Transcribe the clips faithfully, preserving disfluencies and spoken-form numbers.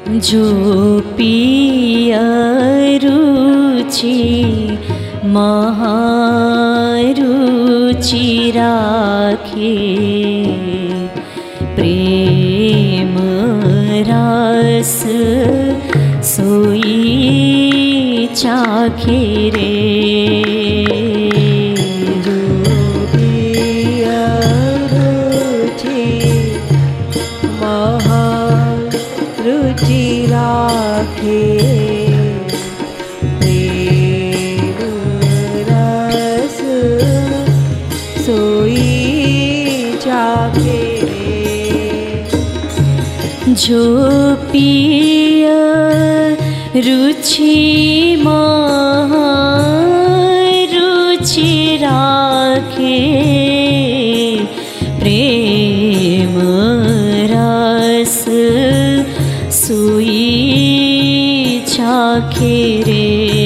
जो पिया रुचि महारुचि राखे, प्रेम रस सोई चाखे रे। जो पिया रुचि महारुचि राखे, प्रेम रस सोई चाखे रे।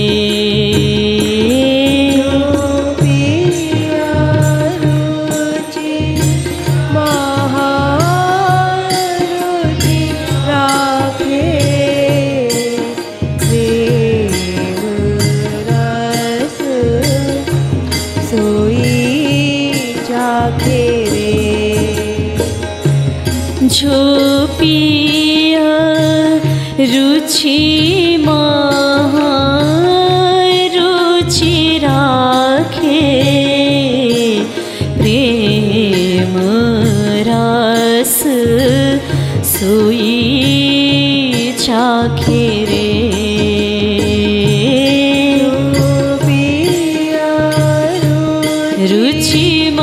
जो पिया रुचि महारुचि राखे, प्रेम रस सोई चाखे रे। रुचि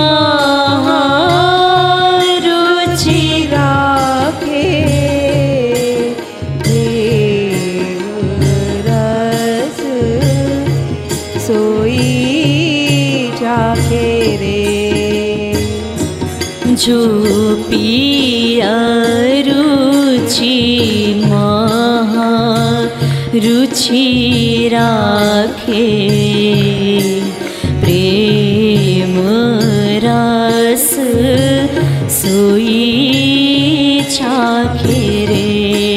जो पिया रुचि महारुचि राखे, प्रेम रस सोई चाखे रे।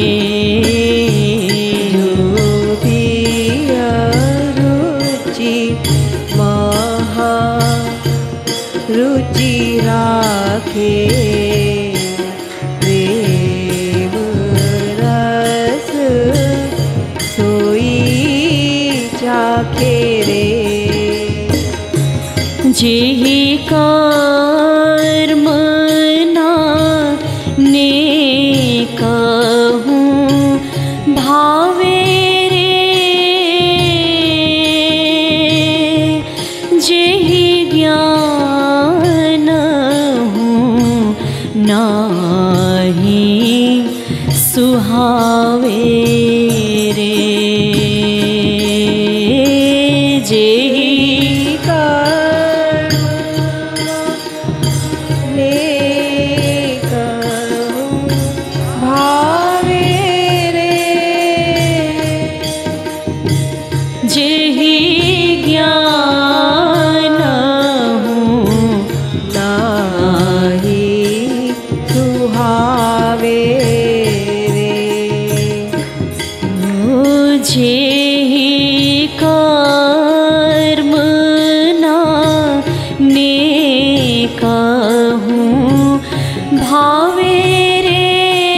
जो पिया रुचि महारुचि राखे, प्रेम रस सोई चाखे रे। जेहि कर्म नाने कहूँ भावे रे, जेहि ज्ञान नाही सुहावे रे। जेहि कर्म कहूँ भावे रे, जेहि ज्ञान नाही सुहावे रे। जेहि कर्म नाने कहूँ भावे रे,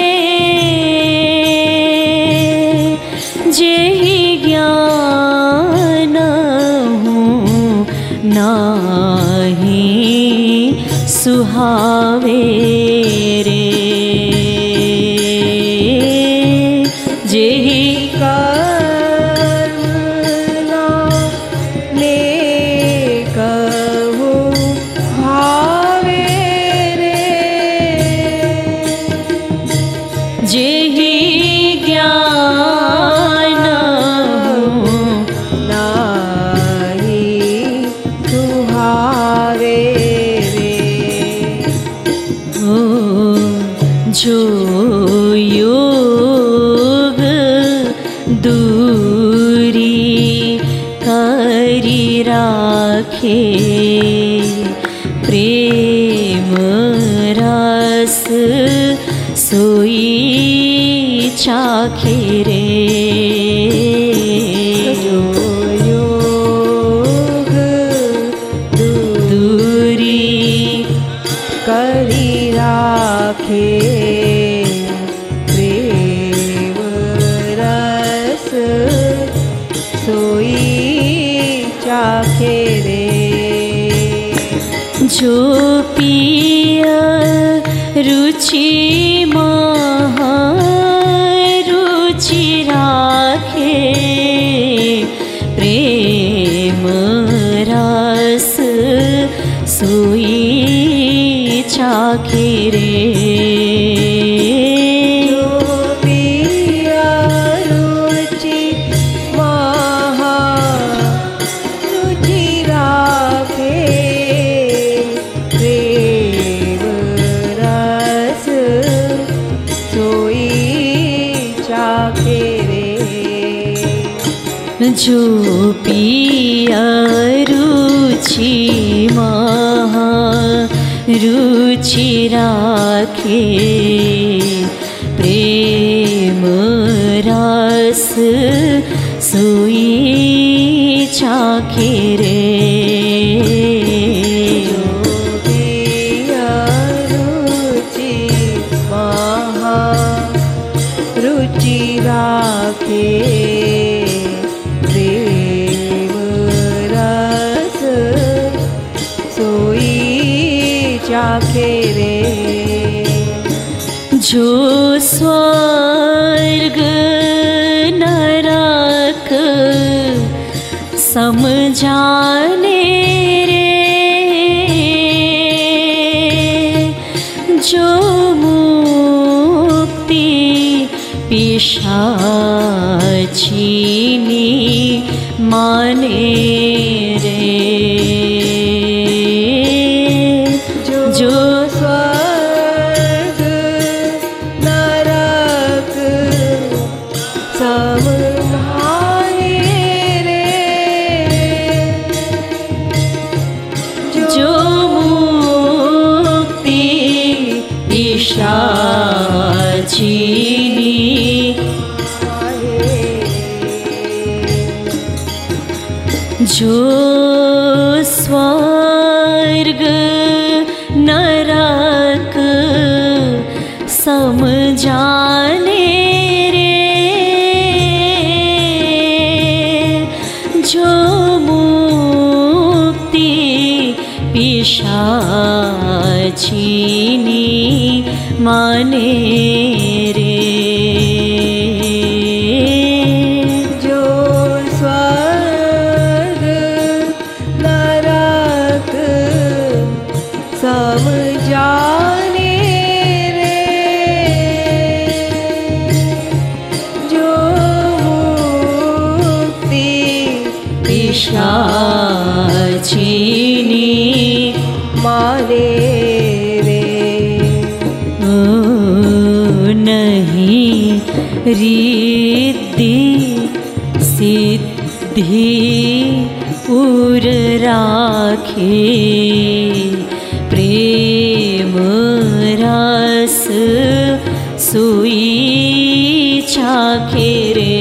जेहि ज्ञान नाही सुहावे रे। जेहि कर्म नाने कहूँ भावे रे, जेहि ज्ञान नाही सुहावे रे। जो योग दूरी करी राखे, प्रेम रस सोई चाखे रे। जो योग दूरी करी राखे, प्रेम रस सोई चाखे रे। जो पिया रुचि महा रुचि राखे, प्रेम रस सोई चाखे रे। जो पिया रुचि महा रुचि राखे, प्रेम रस सोई चाखे रे। जो पिया रुचि महा रुचि राखे, प्रेम रस सोई चाखे रे। जो पिया रुचि महा रुचि राखे, प्रेम रस सोई चाखे रे। जो स्वर्ग नरक समझाने रे, जो मुक्ति पिशाचिनी माने रे। जो स्वर्ग नरक समझाने रे, जो मुक्ति पिशाचिनी जो स्वर्ग नरक समझाने रे, जो मुक्ति पिशाचिनी माने रे। जो स्वर्ग नरक समझाने रे, जो मुक्ति पिशाचिनी माने रे। ओ नहीं रिद्धि सिद्धि उर राखे, प्रेम रस सोई चाखे रे।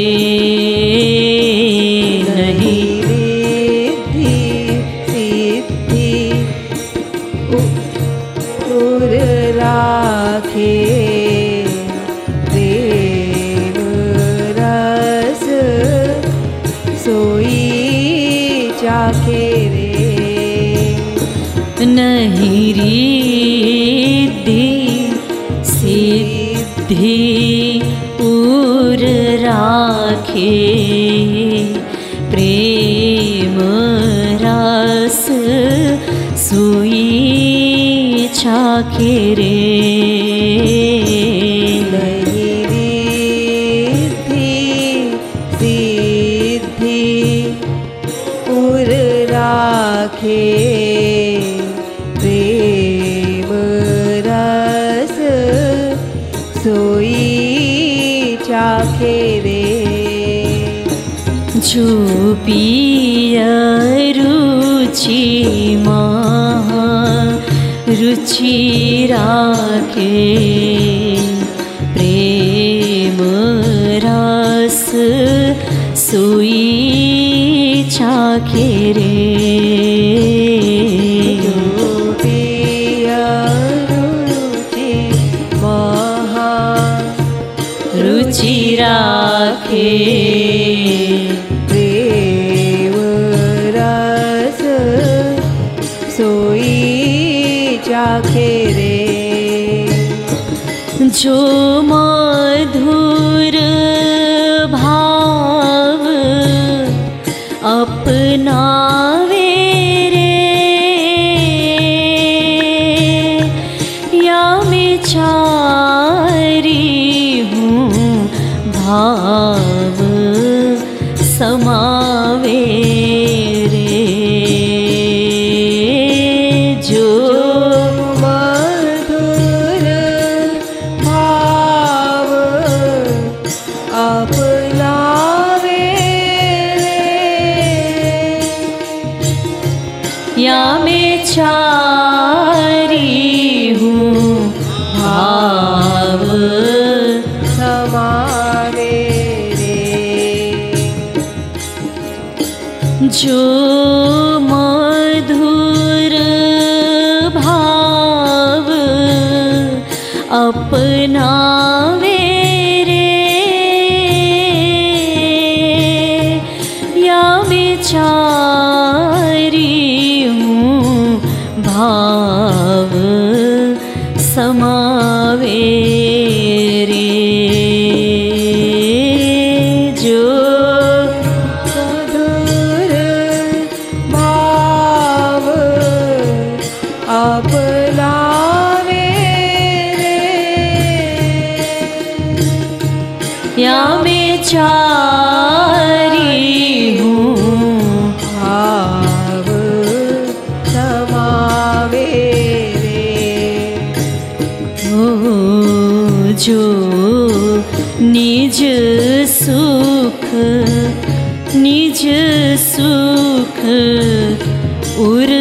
नहीं रिद्धि सिद्धि उर राखे, प्रेम रस सोई चाखे रे। नहीं रिद्धि सिद्धि उर राखे, प्रेम रस सोई चाखे रे। नहीं रिद्धि सिद्धि उर राखे, प्रेम रस सोई चाखे रे। जो पिया रुचि महा रुचि राखे, प्रेम रस सोई चाखे रे। रुचि राखे प्रेम रस सोई चाखे रे। जो मधुर भाव अपनावे रे, या मैं चारी हूँ भाव समावे रे। जो मधुर भाव अपनावे रे, या मैं चारी हूँ भाव समावे रे। जो मधुर भाव अपनावे रे, या मैं चारी हूँ भाव समावे रे। जो मधुर भाव अपनावे रे, या मैं चारी हूँ भाव समावे रे। ओ जो निज सुख निज सुख उर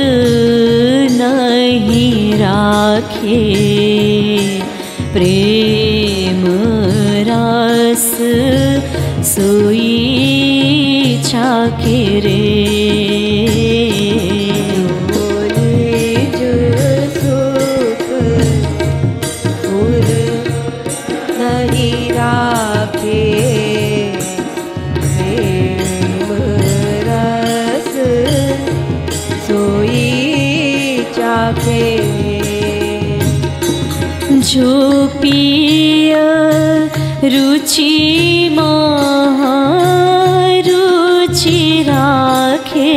नहीं राखे, प्रेम रस सोई चाखे रे। निज सुख उर नहीं राखे, प्रेम रस सोई चाखे। जो पिय रुचि महारुचि राखे,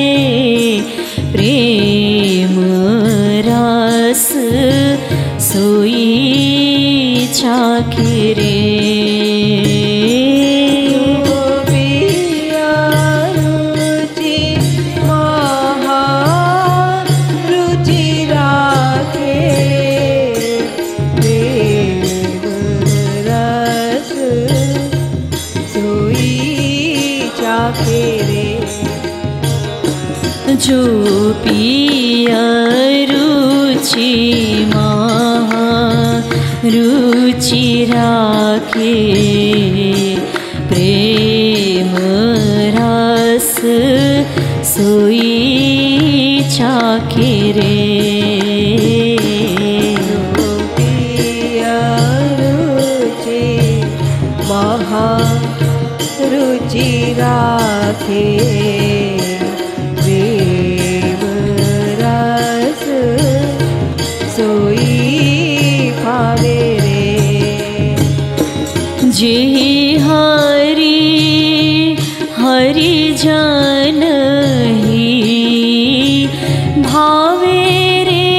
प्रेम रस सोई चाखे रे। जो पिय रुचि महारुचि राखे, प्रेम रस सोई चाखे रे। रुचि राखे, प्रेम रस सोई पावे रे। जेहि हरि हरि जन ही भावे रे,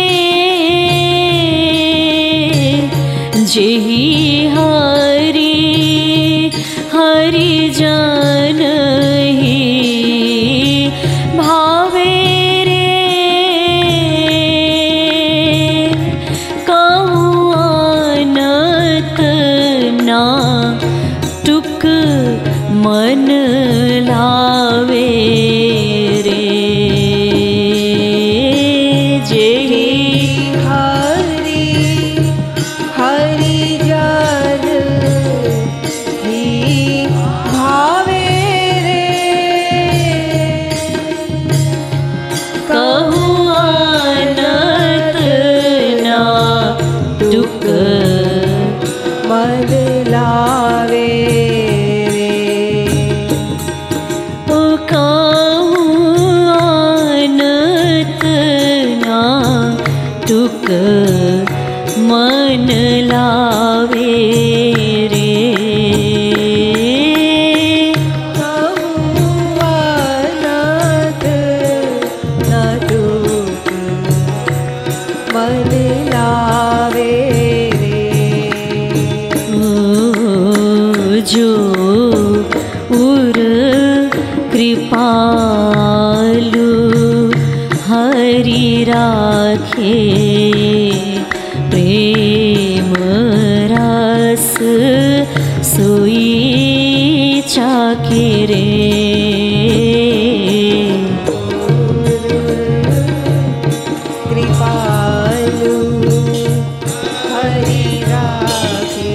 जेहि हरि हरि जन ही भावे रे, कहूँ अनत ना टुक मन लावे रे। जेहि हरि हरि जन ही जो उर कृपालु हरि राखे प्रेम रस सोई चाखे रे। कृपालु हरि राखे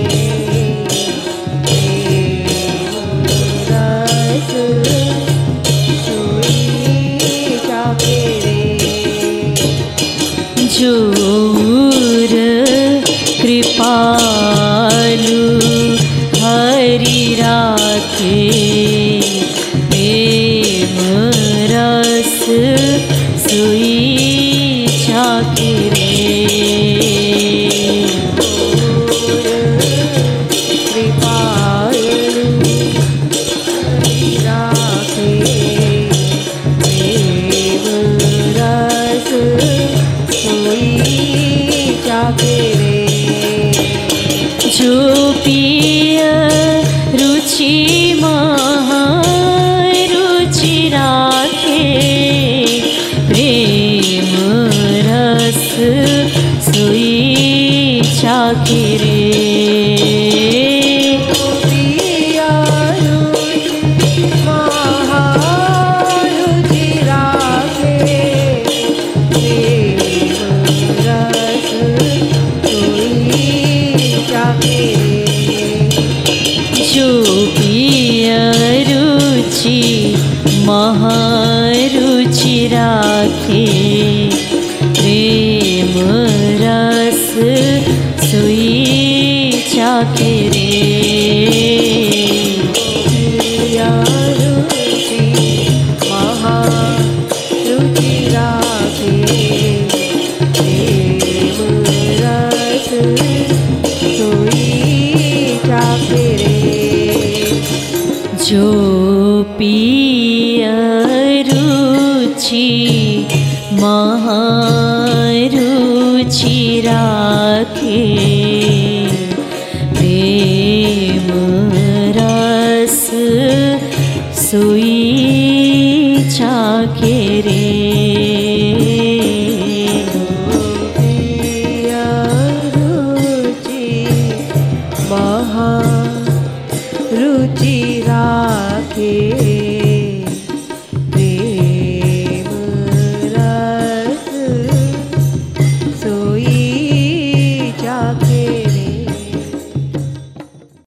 प्रेम रस सोई चाखे रे। जो उर कृपालु हरि राखे प्रेम रस सोई चाखे रे। कृपालु हरि राखे प्रेम रस सोई चाखे रे। जो पिय रुचि महारुचि राखे प्रेम रस सोई चाखे रे। पिया रुचि महारुचि राखे प्रेम रस सोई चाखे रे। जो पिय रुचि महारुचि राखे प्रेम रस सोई चाखे रे। पिया रुचि महारुचि राखे प्रेम रस सोई चाखे रे। जो पिय रुचि महारुचि राखे